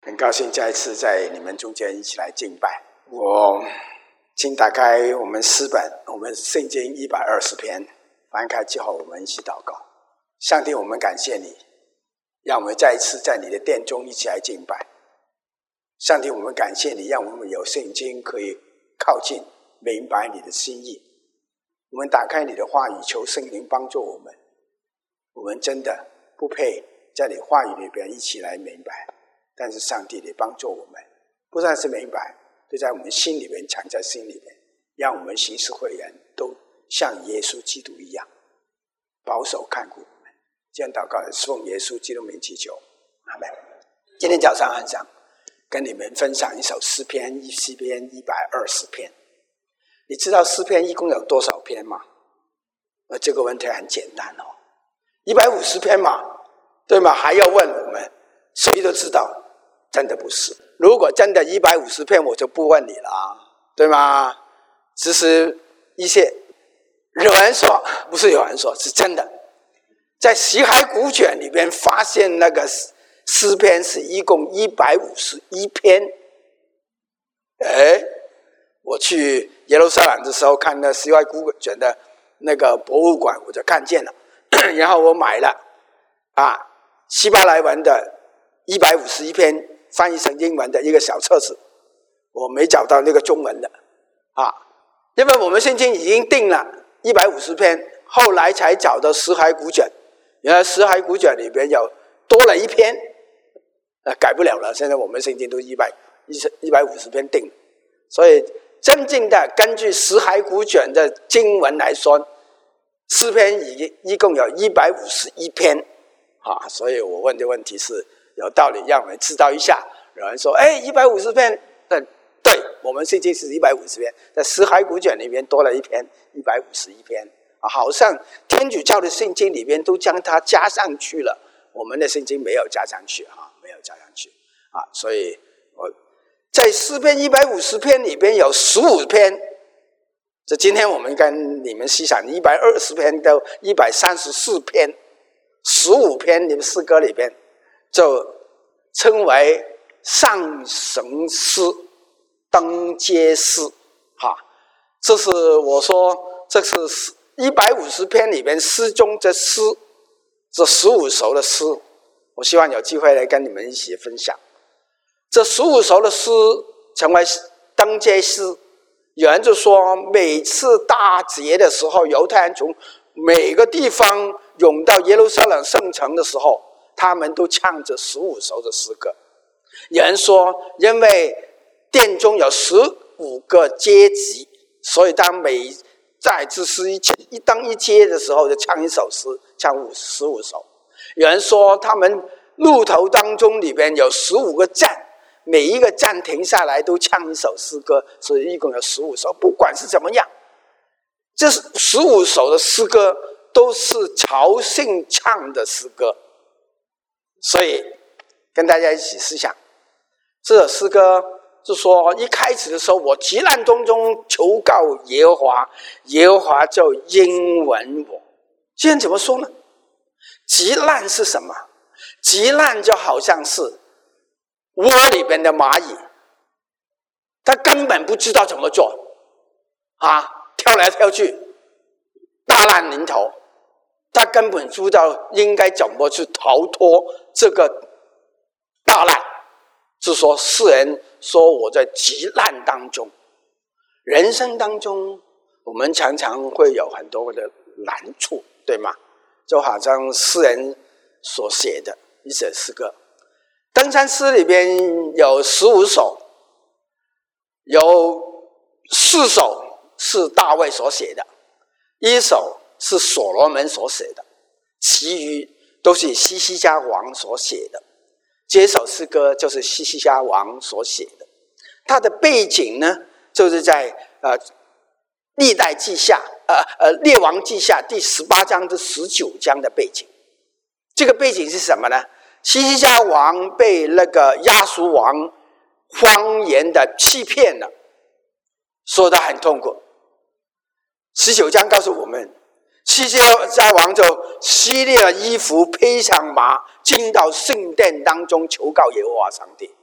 很高兴再一次在你们中间一起来敬拜。我请打开我们诗本，我们圣经120篇，翻开之后我们一起祷告。上帝，我们感谢你，让我们再一次在你的殿中一起来敬拜。上帝，我们感谢你，让我们有圣经可以靠近明白你的心意。我们打开你的话语，求圣灵帮助我们。我们真的不配在你话语里边一起来明白，但是上帝你帮助我们，不但是明白，就在我们心里面，藏在心里面，让我们行事为人都像耶稣基督一样保守看顾我们。这样祷告是奉耶稣基督名祈求，阿们。今天早上很想跟你们分享一首诗篇120篇。你知道诗篇一共有多少篇吗？这个问题很简单哦，150篇嘛，对吗？还要问我们？谁都知道，真的不是。如果真的150篇，我就不问你了啊，对吗？只是一些有人说，不是有人说，是真的。在死海古卷里边发现那个诗篇是一共151篇。我去耶路撒冷的时候看那死海古卷的那个博物馆，我就看见了，然后我买了希伯来文的151篇翻译成英文的一个小册子，我没找到那个中文的因为我们圣经已经定了150篇，后来才找到死海古卷，原来死海古卷里边有多了一篇，改不了了，现在我们圣经都150篇定了，所以真正的根据死海古卷的经文来说，诗篇一共有151篇所以我问的问题是有道理，让我们知道一下。有人说150篇，对，我们圣经是150篇，在死海古卷里面多了一篇151篇好像天主教的圣经里面都将它加上去了，我们的圣经没有加上去没有加上去所以我在诗篇150篇里边有15篇，这今天我们跟你们细想120篇到134篇，15篇你们诗歌里边就称为上神诗、登阶诗这是我说这是150篇里边诗中的诗，这15首的诗，我希望有机会来跟你们一起分享。这15首的诗成为登阶诗，有人就说每次大节的时候，犹太人从每个地方涌到耶路撒冷圣城的时候，他们都唱着15首的诗歌。有人说因为殿中有15个阶级，所以当每在这诗一登一阶的时候就唱一首诗，唱15首。有人说他们路途当中里边有15个站，每一个站停下来都唱一首诗歌，所以一共有15首。不管是怎么样，这15首的诗歌都是朝圣唱的诗歌。所以跟大家一起思想，这首诗歌就说一开始的时候，我急难当中求告耶和华，耶和华就应允我。现在怎么说呢？急难是什么？急难就好像是窝里边的蚂蚁，他根本不知道怎么做跳来跳去，大难临头，他根本不知道应该怎么去逃脱这个大难。就是说世人说我在急难当中，人生当中我们常常会有很多的难处，对吗？就好像诗人所写的一首诗歌，登山诗里边有15首，有4首是大卫所写的，1首是所罗门所写的，其余都是希西家王所写的。这首诗歌就是希西家王所写的，它的背景呢，就是在历代记下列王记下第18章至19章的背景。这个背景是什么呢？希西家王被那个亚述王谎言的欺骗了，说他很痛苦。19章告诉我们，希西家王就撕裂了衣服，披上麻，进到圣殿当中求告耶和华上帝。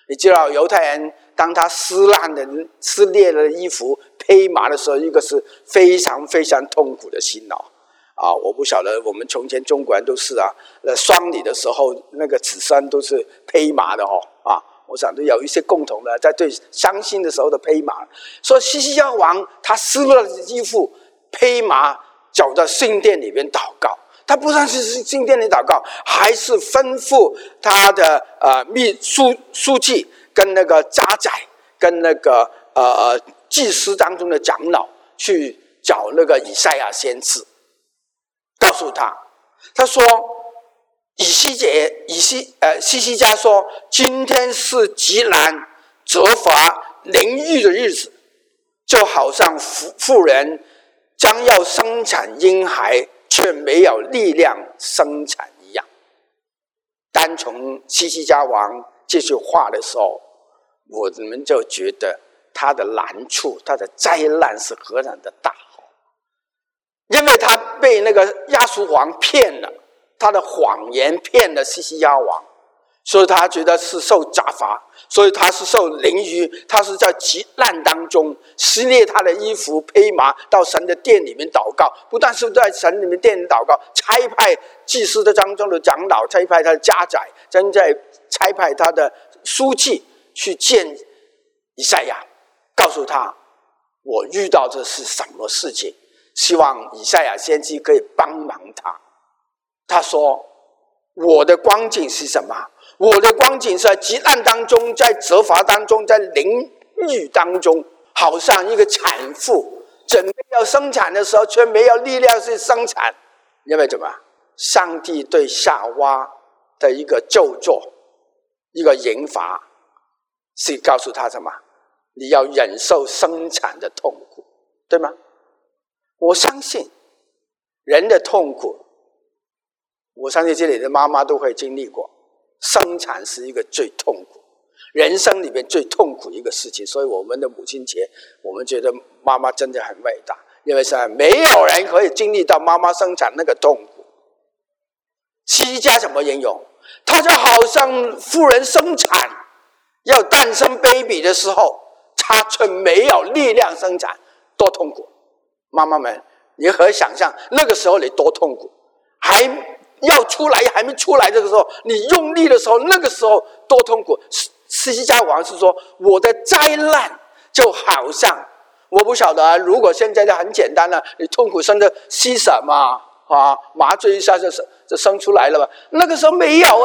你知道犹太人当他撕裂了衣服披麻的时候，一个是非常非常痛苦的辛劳啊！我不晓得我们从前中国人都是啊，丧礼的时候那个子孙都是披麻的啊！我想都有一些共同的，在对伤心的时候的披麻。所以西西家王他撕了衣服披麻，走到圣殿里面祷告。他不但是圣殿里祷告，还是吩咐他的书记跟那个家宰跟那个祭司当中的长老去找那个以赛亚先知，告诉他说西西家说，今天是极难责罚淋浴的日子，就好像妇人将要生产婴孩却没有力量生产一样。单从西西家王这句话的时候，我们就觉得他的难处，他的灾难是何等的大，因为他被那个亚述王骗了，他的谎言骗了西西家王，所以他觉得是受责罚，所以他是受凌辱，他是在极难当中撕裂他的衣服披麻，到神的殿里面祷告。不但是在神里面殿里祷告，差派祭司的当中的长老，差派他的家宰，差派他的书记去见以赛亚，告诉他我遇到这是什么事情，希望以赛亚先知可以帮忙他。他说我的光景是什么？我的光景是在极难当中，在责罚当中，在淋浴当中，好像一个产妇准备要生产的时候，却没有力量去生产。因为怎么？上帝对夏娃的一个咒詛，一个刑罚，是告诉他什么？你要忍受生产的痛苦，对吗？我相信人的痛苦，我相信这里的妈妈都会经历过。生产是一个最痛苦，人生里面最痛苦一个事情，所以我们的母亲节，我们觉得妈妈真的很伟大，因为没有人可以经历到妈妈生产那个痛苦。西西家怎么形容？他就好像妇人生产要诞生 baby 的时候，他却没有力量生产，多痛苦！妈妈们，你可以想象那个时候你多痛苦，还要出来还没出来，这个时候你用力的时候，那个时候多痛苦。西西家王是说，我的灾难就好像，我不晓得如果现在就很简单了，你痛苦生的吸什么麻醉一下就生出来了吧？那个时候没有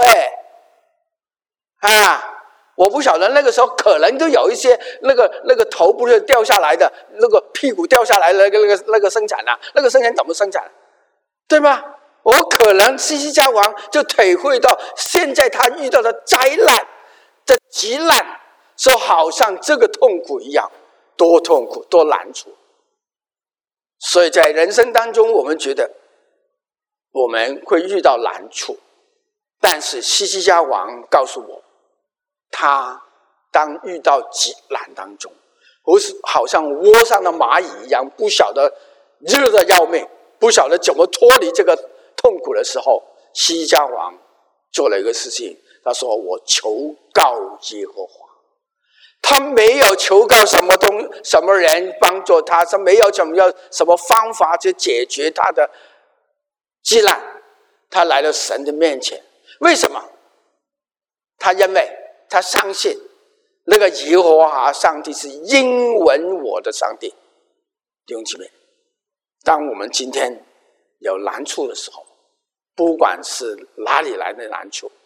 我不晓得那个时候可能都有一些那个头不是掉下来的，那个屁股掉下来的那个生产啊，那个生产怎么生产？对吗？我可能西西家王就体会到现在他遇到的灾难的极难，就好像这个痛苦一样，多痛苦多难处。所以在人生当中，我们觉得我们会遇到难处，但是西西家王告诉我，他当遇到极难当中，不是好像窝上的蚂蚁一样，不晓得热得要命，不晓得怎么脱离这个痛苦的时候，西西家王做了一个事情，他说我求告耶和华。他没有求告什么人帮助他，他没有什么方法去解决他的极难，他来到神的面前。为什么？因为他相信那个耶和华上帝是应允我的上帝。弟兄姊妹，当我们今天有难处的时候，不管是哪里来的难处，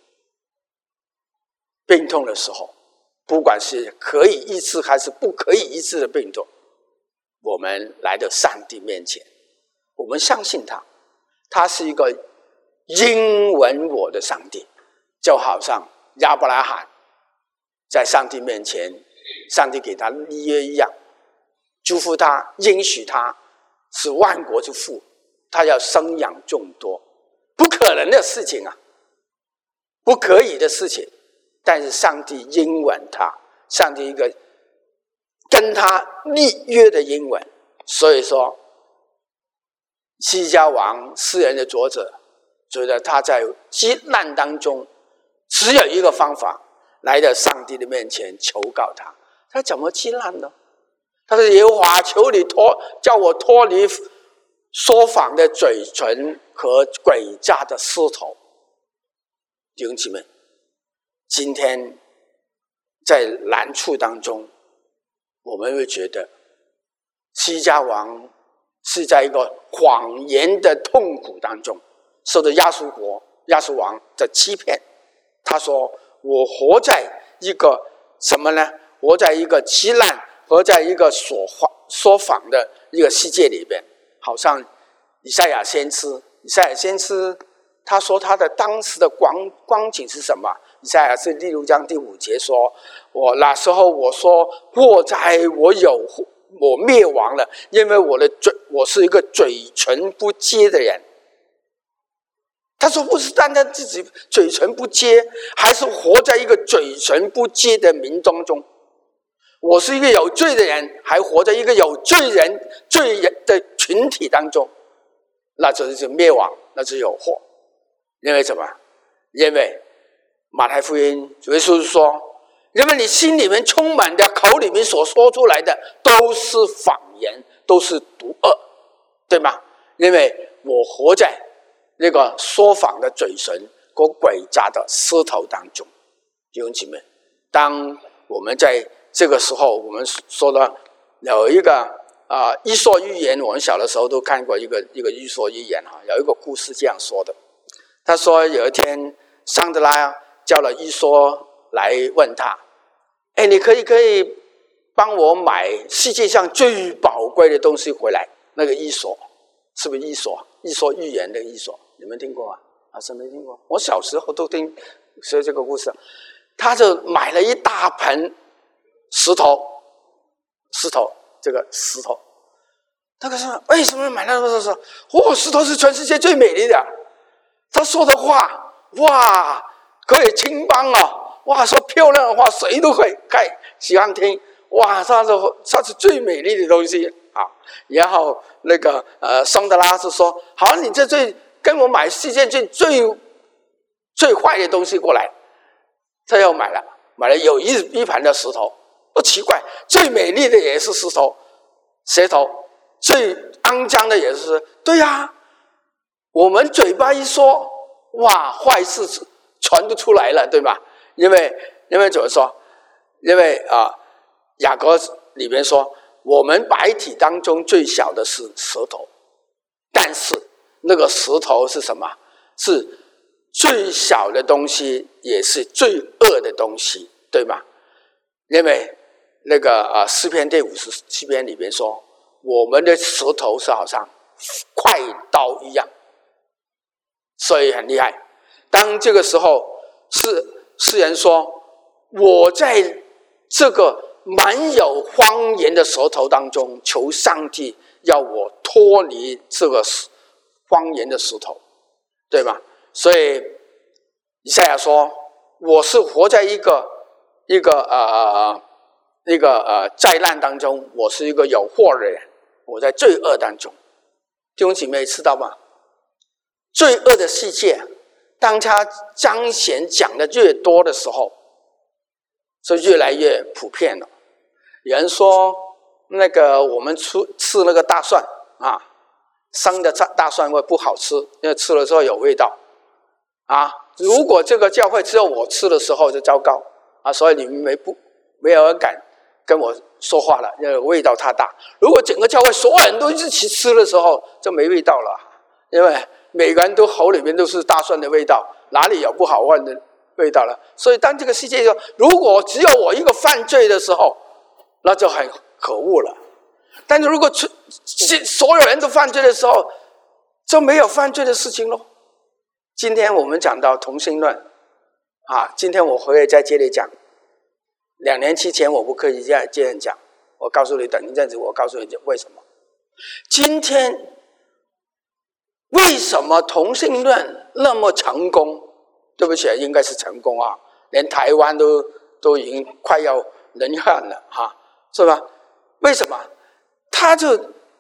病痛的时候，不管是可以医治还是不可以医治的病痛，我们来到上帝面前，我们相信他是一个应允我的上帝。就好像亚伯拉罕在上帝面前，上帝给他立约一样，祝福他，应许他是万国之父，他要生养众多。不可能的事情不可以的事情，但是上帝应允他，上帝一个跟他立约的应允。所以说西西家王诗人的作者觉得他在极难当中只有一个方法， 来到上帝的面前求告他。他怎么击烂呢？他说：耶和华，求你叫我脱离说谎的嘴唇和诡诈的舌头。弟兄姊妹，今天在难处当中，我们会觉得西家王是在一个谎言的痛苦当中，受到亚述王的欺骗。他说：我活在一个什么呢？活在一个欺烂，活在一个说谎的一个世界里边。好像以赛亚先知他说他的当时的光景是什么？以赛亚是第6章第5节说：那时候我说，祸哉，我灭亡了，因为我是一个嘴唇不洁的人。他说不是单单自己嘴唇不洁，还是活在一个嘴唇不洁的民当中。我是一个有罪的人，还活在一个有罪人的群体当中，那就是灭亡，那就是有祸。因为什么？因为马太福音主耶稣说，因为你心里面充满的，口里面所说出来的都是谎言，都是毒恶，对吗？因为我活在那个说谎的嘴唇和诡诈的舌头当中。弟兄姊妹，当我们在这个时候，我们说的有一个伊索寓言，我们小的时候都看过一个伊索寓言，有一个故事这样说的。他说有一天桑德拉叫了伊索来问他：你可以帮我买世界上最宝贵的东西回来？那个伊索是不是伊索寓言的伊索？你们听过吗？是没听过？我小时候都听说这个故事。他就买了一大盆石头，这个石头。他说为什么买那么多石头？石头是全世界最美丽的。他说的话，哇，可以青帮说漂亮的话，谁都会喜欢听。哇，他是最美丽的东西啊。然后那个桑德拉是说：好，你这跟我买世界最坏的东西过来。他又买了有一盘的石头。不奇怪，最美丽的也是石头，最肮脏的也是。对呀，我们嘴巴一说，哇，坏事传得出来了，对吧？因为怎么说？因为雅各里面说，我们百体当中最小的是舌头，但是那个石头是什么？是最小的东西，也是最恶的东西，对吗？因为那个诗篇第57篇里面说，我们的舌头是好像快刀一样，所以很厉害。当这个时候诗人说，我在这个满有谎言的舌头当中，求上帝要我脱离这个谎言的石头，对吧？所以以赛亚说，我是活在一个灾难当中，我是一个有祸的人，我在罪恶当中。弟兄姐妹知道吗？罪恶的世界，当它彰显讲的越多的时候，就越来越普遍了。有人说那个我们吃那个大蒜生的大蒜会不好吃，因为吃了之后有味道如果这个教会只有我吃的时候就糟糕所以你们没有人敢跟我说话了，因为味道太大。如果整个教会所有人都一起吃的时候就没味道了，因为每个人都口里面都是大蒜的味道，哪里有不好闻的味道了？所以当这个世界上如果只有我一个犯罪的时候，那就很可恶了。但是如果所有人都犯罪的时候，就没有犯罪的事情咯。今天我们讲到同性恋今天我回来再接着讲。2年之前我不可以这样讲，我告诉你，等一阵子我告诉你为什么。今天为什么同性恋那么成功？对不起，应该是成功连台湾都已经快要人汉了是吧？为什么？他就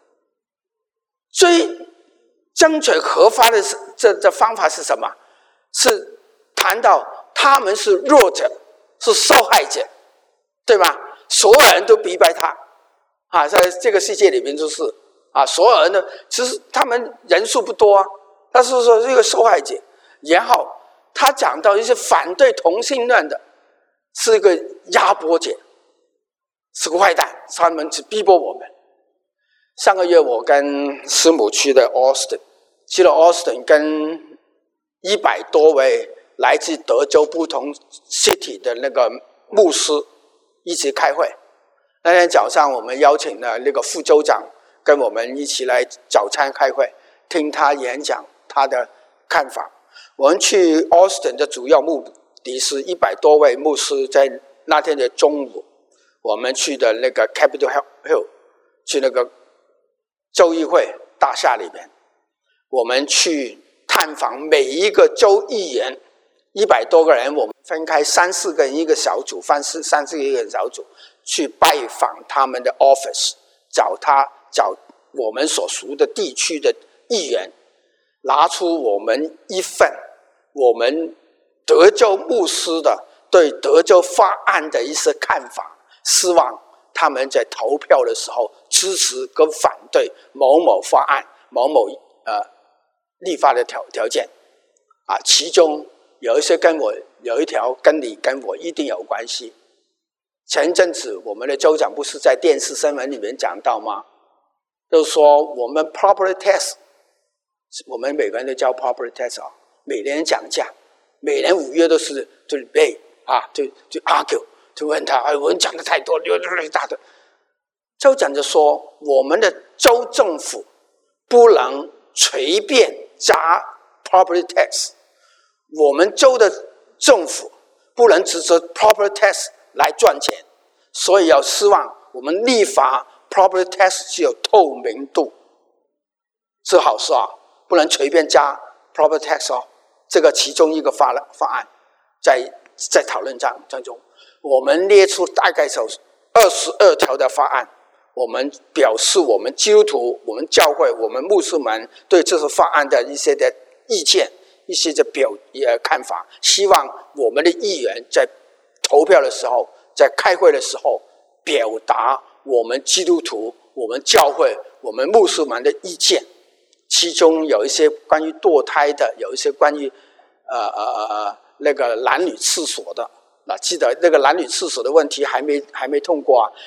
争取合法的这方法是什么？是谈到他们是弱者， 是受害者，对吗？所有人都逼迫他啊，在这个世界里面就是啊，所有人的其实他们人数不多啊，他是说是一个受害者。然后他讲到一些反对同性恋的，是一个压迫者，是个坏蛋，他们去逼迫我们。上个月我跟师母去了 Austin， 去了 Austin 跟100多位来自德州不同 city 的那个牧师一起开会。那天早上我们邀请了那个副州长跟我们一起来早餐开会，听他演讲他的看法。我们去 Austin 的主要目的是100多位牧师在那天的中午，我们去的那个 Capitol Hill， 去那个州议会大厦里面，我们去探访每一个州议员，100多个人，我们分开3、4个人一个小组，3、4个一个小组去拜访他们的 office， 找我们所属的地区的议员，拿出我们一份我们德州牧师的对德州法案的一些看法，希望他们在投票的时候支持跟反对某某法案、某某立法的条件啊，其中有一些有一条跟你跟我一定有关系。前阵子我们的州长不是在电视新闻里面讲到吗？就是说我们 property tax， 我们每个人都交 property tax 啊，每年讲价，每年5月都是就 debate 啊，就 argue， 就问他，我们讲的太多，一大堆。州长就说，我们的州政府不能随便加 property tax， 我们州的政府不能只是 property tax 来赚钱，所以要希望我们立法 property tax 是有透明度，是好事啊，不能随便加 property tax 哦。这个其中一个法案在讨论当中，我们列出大概有22条的法案，我们表示我们基督徒、我们教会、我们牧师们对这些法案的一些的意见、一些的看法，希望我们的议员在投票的时候、在开会的时候，表达我们基督徒、我们教会、我们牧师们的意见。其中有一些关于堕胎的，有一些关于那个男女厕所的。记得那个男女厕所的问题还没通过啊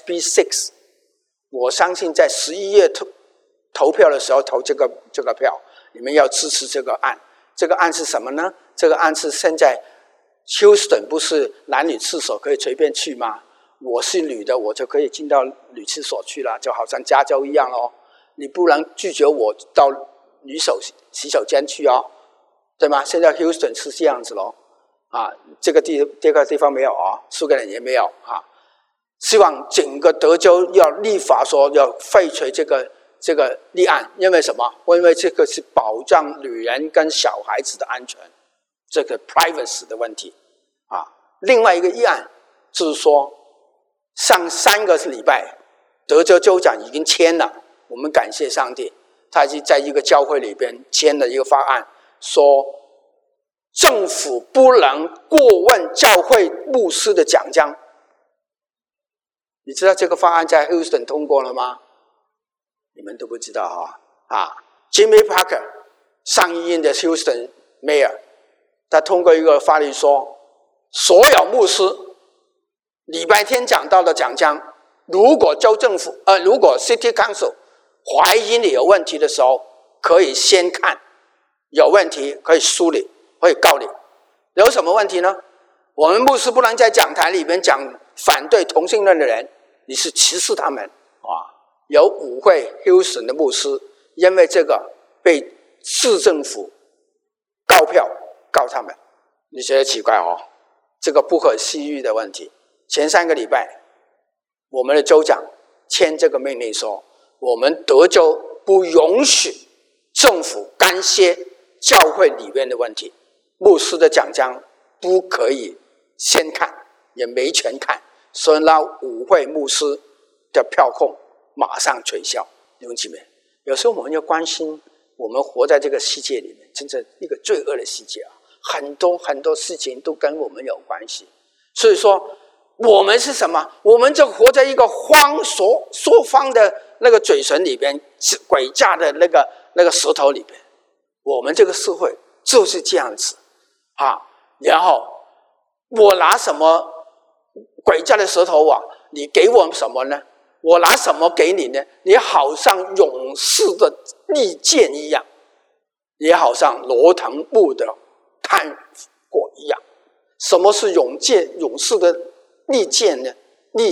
，SB6。我相信在11月投票的时候投这个票，你们要支持这个案。这个案是什么呢？这个案是现在 Houston 不是男女厕所可以随便去吗？我是女的，我就可以进到女厕所去了，就好像加州一样咯。你不能拒绝我到女洗手间去哦，对吗？现在 Houston 是这样子咯，啊，这个地方没有啊，苏格兰也没有啊。希望整个德州要立法说要废除这个立案，因为什么？因为这个是保障女人跟小孩子的安全，这个 privacy 的问题啊。另外一个议案就是说，上3个礼拜，德州州长已经签了。我们感谢上帝，他是在一个教会里边签了一个法案，说政府不能过问教会牧师的奖章。你知道这个法案在 Houston 通过了吗？你们都不知道啊！Jimmy Parker 上议院的 Houston Mayor， 他通过一个法律说，所有牧师礼拜天讲到的奖章，如果州政府如果 City Council 怀疑你有问题的时候，可以先看，有问题可以诉你，可以告你。有什么问题呢？我们牧师不能在讲台里面讲反对同性恋的人，你是歧视他们啊！有5位 Houston 的牧师因为这个被市政府告他们，你觉得奇怪哦？这个不可思议的问题。前3个礼拜，我们的州长签这个命令说，我们德州不允许政府干涉教会里面的问题，牧师的奖章不可以先看，也没权看，所以那5位牧师的票控马上取消。弟兄姊妹，有时候我们要关心，我们活在这个世界里面，真的一个罪恶的世界啊，很多事情都跟我们有关系。 所以说我们是什么？我们就活在一个说方的那个嘴唇里边，诡诈的那个舌头里边。我们这个社会就是这样子啊。然后我拿什么诡诈的舌头啊？你给我什么呢？我拿什么给你呢？你好像勇士的利剑一样，也好像罗腾木的炭火一样。什么是勇士的利剑呢？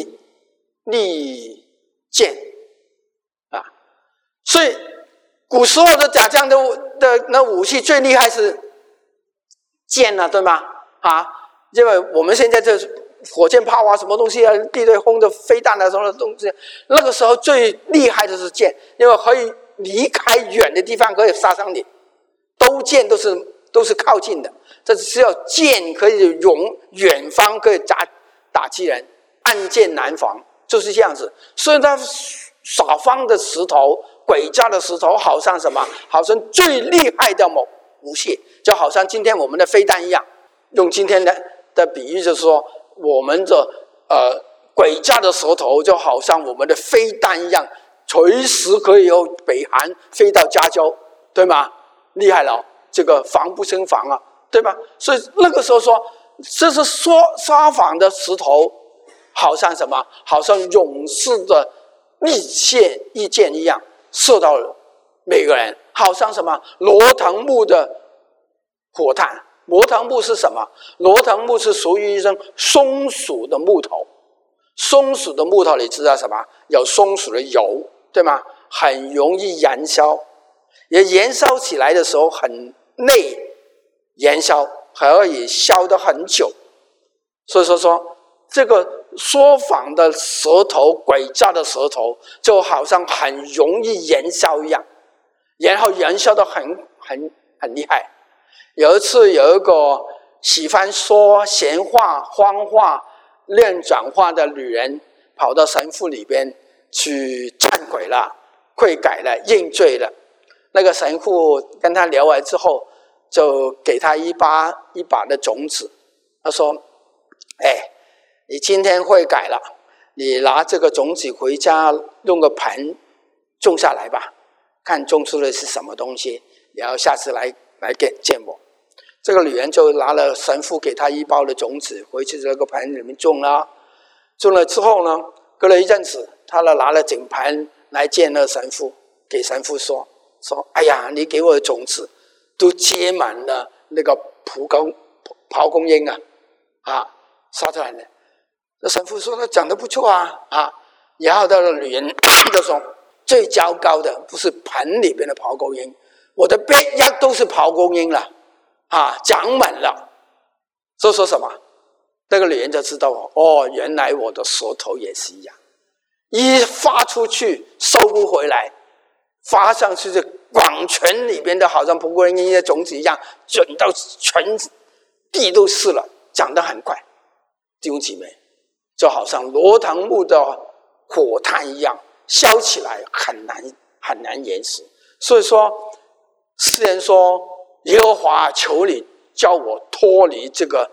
利剑啊！所以古时候的打仗的那武器最厉害是剑啊，对吗？啊，因为我们现在这火箭炮啊，什么东西啊，地对轰的飞弹啊，什么东西，那个时候最厉害的是剑，因为可以离开远的地方可以杀伤你。刀剑都是靠近的，这只有剑可以远方可以打击人，暗箭难防，就是这样子。所以它少方的石头，诡诈的石头，好像什么？好像最厉害的武器，就好像今天我们的飞弹一样。用今天的比喻就是说，我们的诡诈的舌头就好像我们的飞弹一样，随时可以由北韩飞到加州，对吗？厉害了，这个防不胜防啊，对吧？所以那个时候说，这是撒谎的石头，好像什么？好像勇士的利剑一样，射到了每个人，好像什么？罗腾木的火炭。罗腾木是什么？罗腾木是属于一种松鼠的木头。松鼠的木头你知道什么？有松鼠的油，对吗？很容易燃烧，也燃烧起来的时候很累，燃烧可以烧得很久。所以说这个说谎的舌头，诡诈的舌头，就好像很容易燃烧一样，然后燃烧得很厉害。有一次有一个喜欢说闲话、谎话、乱讲话的女人，跑到神父里边去忏悔了、悔改了、认罪了。那个神父跟他聊完之后，就给他一把的种子。他说：“你今天悔改了，你拿这个种子回家用个盆种下来吧，看种出的是什么东西，然后下次来见我。”这个女人就拿了神父给她一包的种子回去这个盆里面种了。种了之后呢，隔了一阵子，她拿了整盆来见了神父，给神父说：“哎呀，你给我的种子都结满了那个蒲公英啊，撒出来了。”那神父说：“他讲得不错啊。”然后那个女人就说：“最糟糕的不是盆里边的蒲公英，我的背压都是蒲公英了。”长满了。这说什么？那个女人就知道原来我的舌头也是一样，一发出去收不回来，发上去就广泉里边的好像蒲公英的种子一样，卷到全地都是了，长得很快。弟兄姊妹，就好像罗腾木的火炭一样，烧起来很难燃死。所以说诗人说：“耶和华，求你叫我脱离这个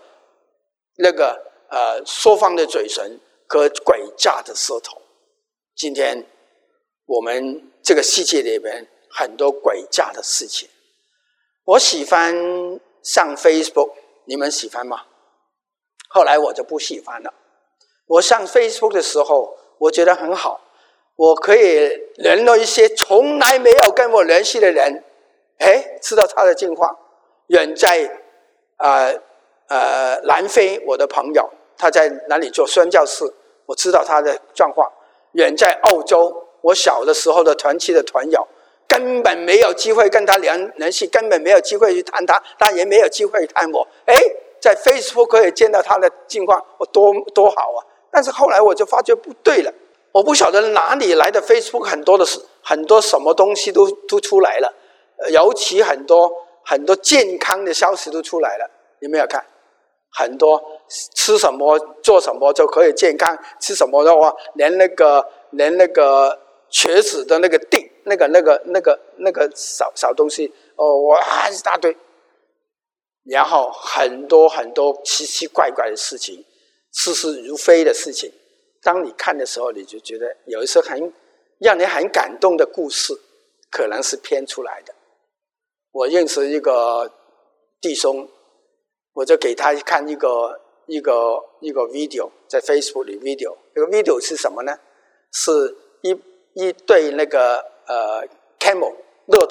说谎的嘴唇和诡诈的舌头。”今天我们这个世界里面很多诡诈的事情。我喜欢上 Facebook， 你们喜欢吗？后来我就不喜欢了。我上 Facebook 的时候，我觉得很好，我可以联络一些从来没有跟我联系的人，知道他的近况。远在南非，我的朋友他在哪里做宣教士，我知道他的状况。远在澳洲，我小的时候的团契的团友，根本没有机会跟他联系，根本没有机会去谈他，他也没有机会谈我。在 Facebook 可以见到他的近况，我多好啊！但是后来我就发觉不对了，我不晓得哪里来的 Facebook 很多什么东西都出来了，尤其很多健康的消息都出来了，有没有看？很多吃什么做什么就可以健康，吃什么的话，连那个瘸子的那个锭，那个小东西哇一大堆，然后很多奇奇怪怪的事情似是如非的事情，当你看的时候，你就觉得有一些让你很感动的故事，可能是编出来的。我认识一个弟兄，我就给他看一个 video， 在 Facebook 里 video， 这个 video 是什么呢？是一对那个camel 骆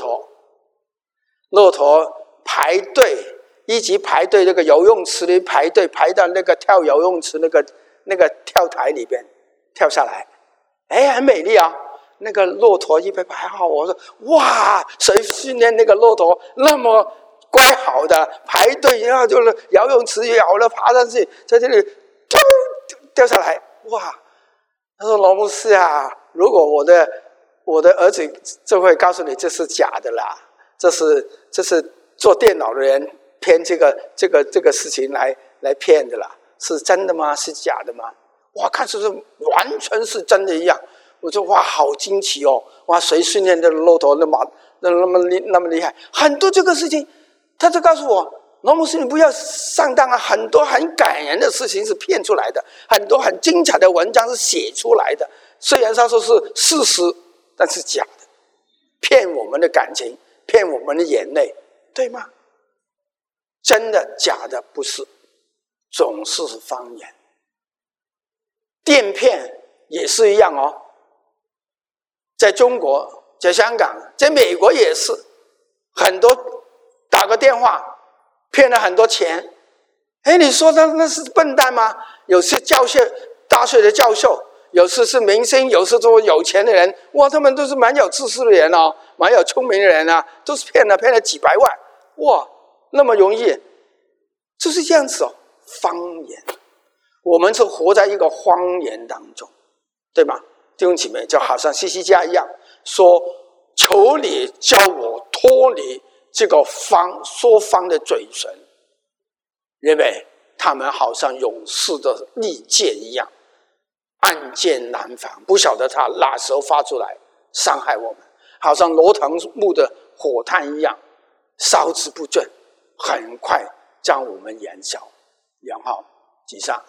驼排队，一直排队，那个游泳池里排队，排到那个跳游泳池那个跳台里边跳下来，很美丽啊！那个骆驼一被排好，我说哇，谁训练那个骆驼那么乖好的排队，然后就是游泳池有了爬上去，在这里掉下来，哇！他说罗牧师啊，如果我的儿子就会告诉你这是假的啦，这是做电脑的人骗这个事情来骗的啦，是真的吗？是假的吗？哇，看出是完全是真的一样。我说哇，好惊奇哦！哇，谁训练的骆驼那么厉害？很多这个事情，他就告诉我，罗牧师你不要上当啊！很多很感人的事情是骗出来的，很多很精彩的文章是写出来的。虽然他说是事实，但是假的，骗我们的感情，骗我们的眼泪，对吗？真的假的不是，总是方言。电骗也是一样哦。在中国，在香港，在美国也是，很多打个电话骗了很多钱。你说那是笨蛋吗？有些大学的教授，有时是明星，有时都有钱的人，哇，他们都是蛮有知识的人哦，蛮有聪明的人啊，都是骗了几百万，哇，那么容易，就是这样子哦。方言，我们是活在一个方言当中，对吗？弟兄姐妹，就好像西西家一样，说求你教我脱离这个说方的嘴唇，因为他们好像勇士的利剑一样，暗箭难防，不晓得他哪时候发出来伤害我们，好像罗藤木的火炭一样，烧之不尽，很快将我们燃烧。然后以上。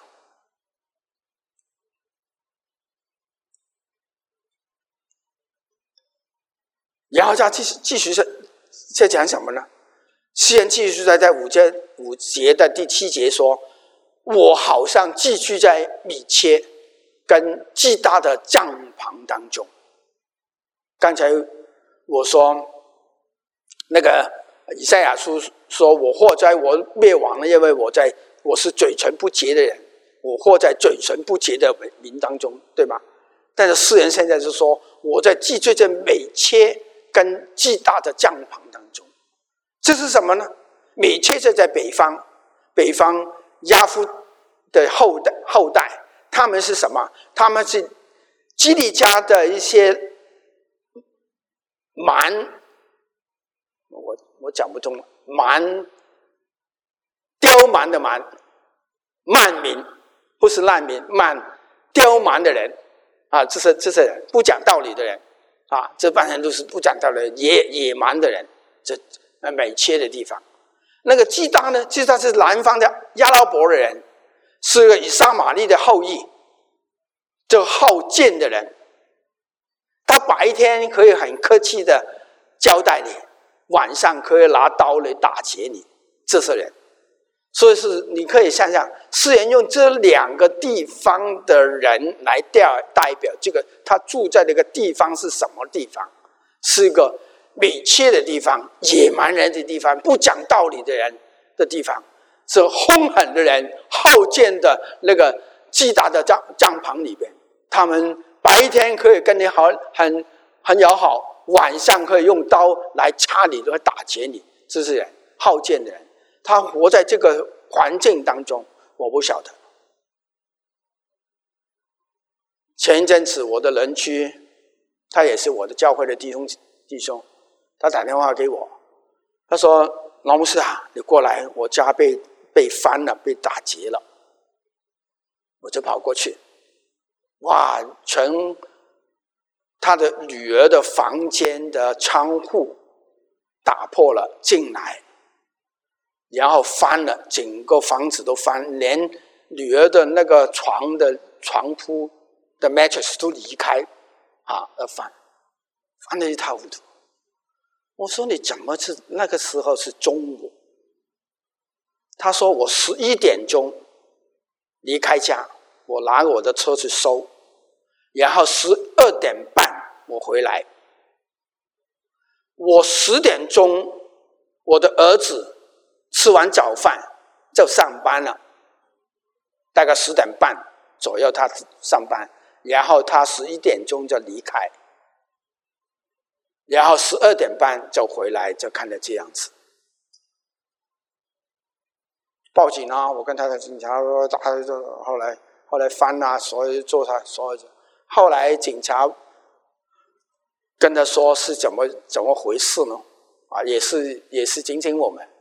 然后他继续在讲什么呢？诗人继续在5节的第7节说，我好像寄居在米切跟巨大的帐篷当中。刚才我说那个以赛亚书说，我祸哉，我灭亡了，因为我是嘴唇不洁的人，我祸在嘴唇不洁的民当中，对吗？但是诗人现在是说，我在寄居在美切跟巨大的帐篷当中。这是什么呢？美切是在北方亚夫的后代，他们是什么？他们是基利家的一些我讲不通了，刁蛮的蛮民，不是难民，刁蛮的人啊，这是人不讲道理的人啊，这帮人都是不讲道理的野蛮的人。这美切的地方，那个基达呢？基达是南方的亚拉伯的人，是个以撒玛利的后裔，这好剑的人，他白天可以很客气的交代你，晚上可以拿刀来打劫你，这些人。所以是你可以想想，诗人用这2个地方的人来代表这个他住在那个地方是什么地方？是一个美切的地方，野蛮人的地方，不讲道理的人的地方，是凶狠的人，好剑的那个巨大的帐篷里边，他们白天可以跟你很友好，晚上可以用刀来插你，来打劫你，这是人好剑的人。他活在这个环境当中，我不晓得。前一阵子我的邻居，他也是我的教会的弟兄，他打电话给我，他说：“老牧师啊，你过来，我家被翻了，被打劫了。”我就跑过去，哇，全他的女儿的房间的窗户打破了进来。然后翻了，整个房子都翻，连女儿的那个床铺的 mattress 都离开翻得一塌糊涂。我说你怎么是那个时候是中午？他说我11点钟离开家，我拿我的车去收，然后12点半我回来。我10点钟，我的儿子吃完早饭就上班了，大概10点半左右他上班，然后他11点钟就离开，然后12点半就回来，就看到这样子。报警啊！我跟他的警察说，后来翻啊，所有做他所有，后来警察跟他说是怎么回事呢？也是警醒我们。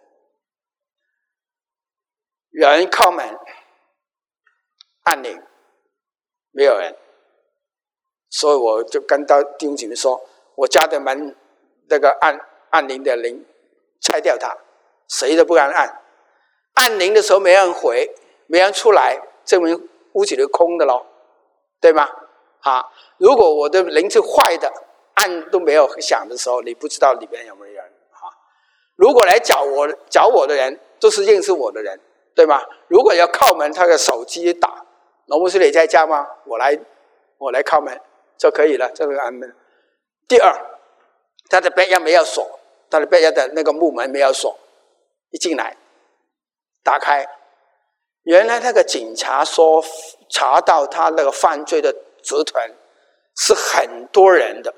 有人敲门，按铃，没有人，所以我就跟弟兄姐妹说，我家的门那个按铃的铃拆掉它，谁都不敢按。按铃的时候没人回，没人出来，证明屋子里空的咯，对吗？如果我的铃是坏的，按都没有响的时候，你不知道里面有没有人。如果来找我的人都是认识我的人，对吗？如果要敲门，他的手机打，罗牧师你在家吗？我来敲门就可以了，这个按门。第二，他的别家没有锁，他的别家的那个木门没有锁，一进来打开，原来那个警察说查到他那个犯罪的集团是很多人的。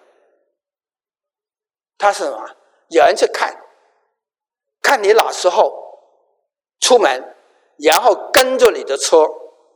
他是什么？有人去看你哪时候出门，然后跟着你的车，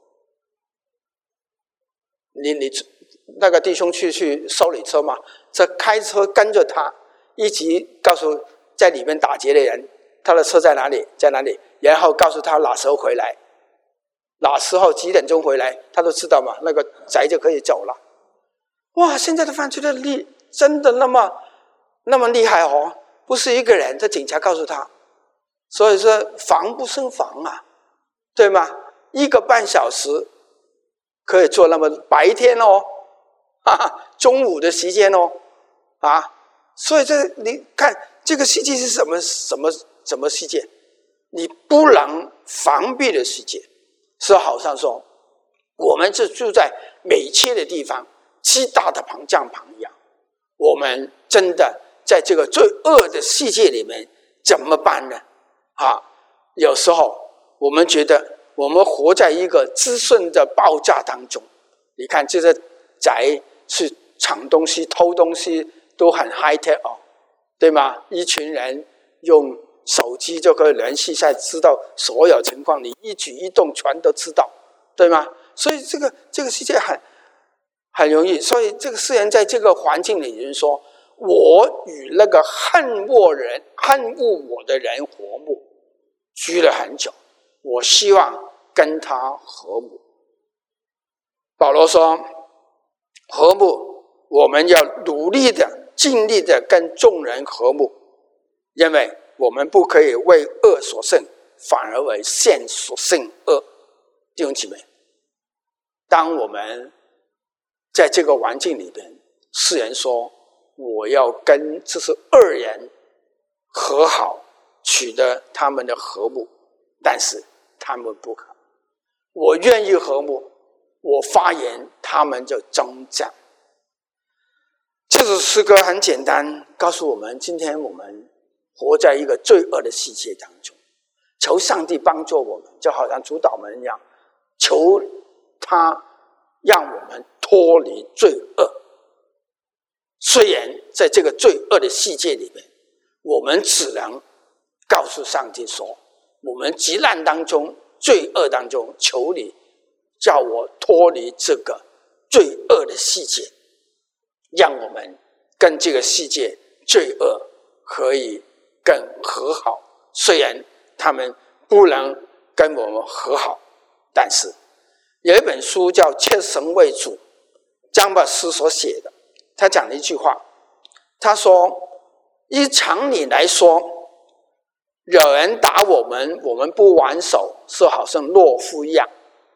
你那个弟兄去收你车嘛，这开车跟着他，一直告诉在里面打劫的人他的车在哪里，然后告诉他哪时候回来，哪时候几点钟回来，他都知道嘛，那个宅就可以走了。哇，现在的犯罪的力真的那么厉害哦！不是一个人，这警察告诉他，所以说防不胜防啊，对吗？1个半小时可以做那么白天哦，中午的时间哦，所以你看这个世界是什么世界？你不能防备的世界，是好像说我们是住在美切的地方，巨大的帐篷一样，我们真的在这个最恶的世界里面怎么办呢？有时候我们觉得我们活在一个资讯的爆炸当中。你看这个宅是抢东西偷东西都很 high tech 哦，对吗？一群人用手机就可以联系，现在知道所有情况，你一举一动全都知道，对吗？所以这个世界很容易，所以这个诗人在这个环境里人说，我与那个恨恶我的人和睦，居了很久，我希望跟他和睦。保罗说，和睦我们要努力的尽力的跟众人和睦，因为我们不可以为恶所胜，反而为善所胜恶。弟兄姊妹，当我们在这个环境里边，诗人说我要跟这是恶人和好，取得他们的和睦，但是他们不可。我愿意和睦，我发言他们就征战。这首诗歌很简单，告诉我们今天我们活在一个罪恶的世界当中，求上帝帮助我们，就好像主祷文一样，求他让我们脱离罪恶。虽然在这个罪恶的世界里面，我们只能告诉上帝说，我们急难当中罪恶当中，求你叫我脱离这个罪恶的世界，让我们跟这个世界罪恶可以更和好。虽然他们不能跟我们和好，但是有一本书叫《切神为主》，张伯斯所写的，他讲了一句话，他说，以常理来说，有人打我们，我们不还手，是好像懦夫一样，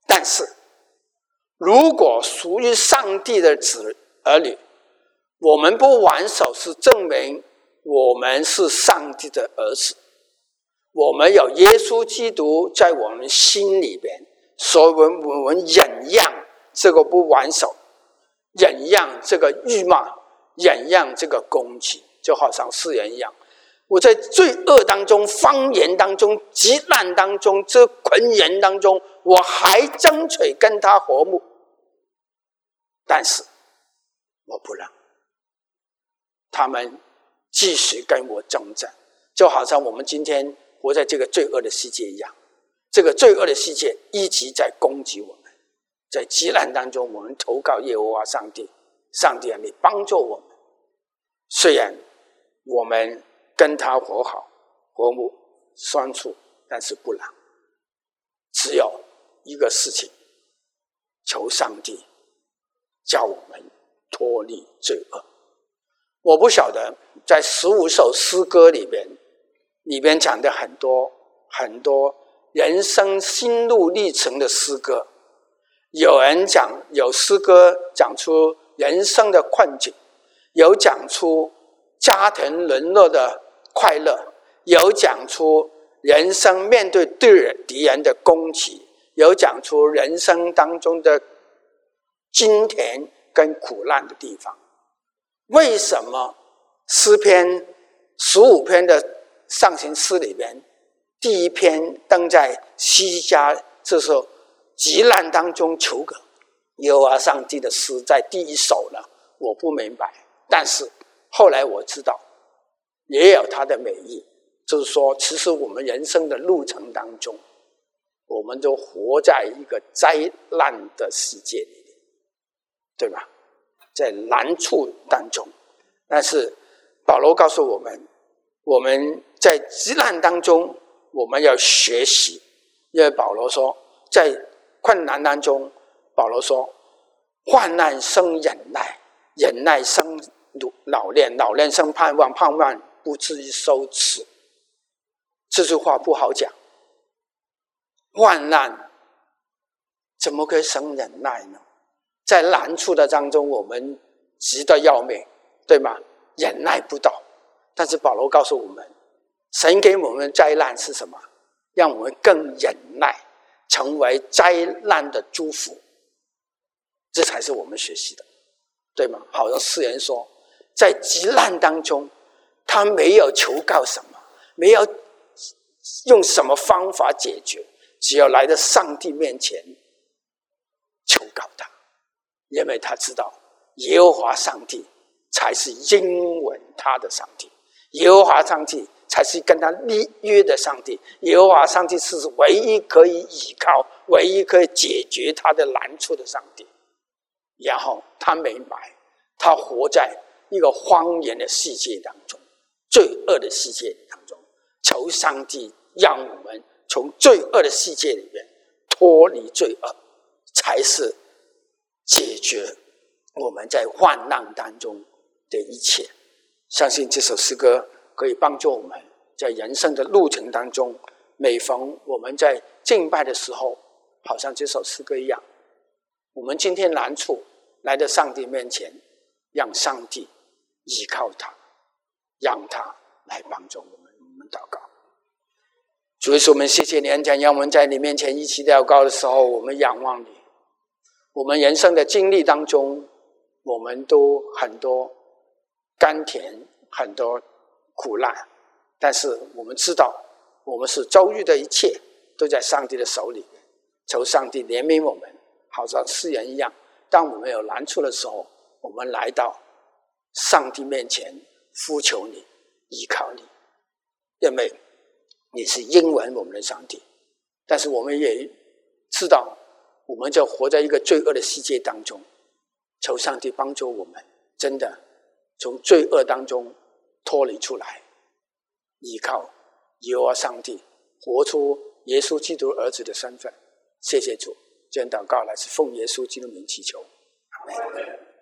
但是如果属于上帝的儿女，我们不完手，是证明我们是上帝的儿子，我们有耶稣基督在我们心里边，所以我们忍让这个不完手，忍让这个辱骂，忍让这个攻击，就好像诗人一样，我在罪恶当中、方言当中、极难当中、这困人当中，我还争取跟他和睦，但是我不让他们继续跟我争战，就好像我们今天活在这个罪恶的世界一样，这个罪恶的世界一直在攻击我们，在极难当中，我们投靠耶和华上帝，上帝啊，你帮助我们。虽然我们跟他和好、和睦、相处，但是不让。只有一个事情，求上帝叫我们脱离罪恶。我不晓得在15首诗歌里边讲的很多人生心路历程的诗歌，有诗歌讲出人生的困境，有讲出家庭沦落的快乐，有讲出人生面对敌人的攻击，有讲出人生当中的甘甜跟苦难的地方。为什么诗篇15篇的上行诗里边，第一篇登在西家，这时候极难当中求个耶和华上帝的诗在第一首呢？我不明白，但是后来我知道也有它的美意，就是说其实我们人生的路程当中，我们都活在一个灾难的世界里面，对吧？在难处当中，但是保罗告诉我们，我们在极难当中我们要学习，因为保罗说在困难当中，保罗说患难生忍耐，忍耐生老练，老练生盼望，盼望不至于羞耻。这句话不好讲，患难怎么可以生忍耐呢？在难处的当中我们急得要命，对吗？忍耐不到。但是保罗告诉我们，神给我们灾难是什么？让我们更忍耐，成为灾难的祝福，这才是我们学习的，对吗？好像诗人说，在极难当中他没有求告什么，没有用什么方法解决，只要来到上帝面前求告他，因为他知道耶和华上帝才是应允他的上帝，耶和华上帝才是跟他立约的上帝，耶和华上帝是唯一可以依靠、唯一可以解决他的难处的上帝。然后他明白，他活在一个荒野的世界当中，罪恶的世界当中，求上帝让我们从罪恶的世界里面脱离罪恶，才是解决我们在患难当中的一切。相信这首诗歌可以帮助我们在人生的路程当中，每逢我们在敬拜的时候，好像这首诗歌一样，我们今天难处来到上帝面前，让上帝依靠他，让他来帮助我们。我们祷告。主耶稣，我们谢谢你恩典，让我们在你面前一起祷告的时候，我们仰望你。我们人生的经历当中，我们都很多甘甜，很多苦难，但是我们知道我们是遭遇的一切都在上帝的手里面，求上帝怜悯我们，好像诗人一样，当我们有难处的时候，我们来到上帝面前呼求你，依靠你，因为你是应允我们的上帝。但是我们也知道我们就活在一个罪恶的世界当中，求上帝帮助我们真的从罪恶当中脱离出来，依靠耶和华上帝，活出耶稣基督儿子的身份。谢谢主，这样祷告来自奉耶稣基督名祈求，阿们。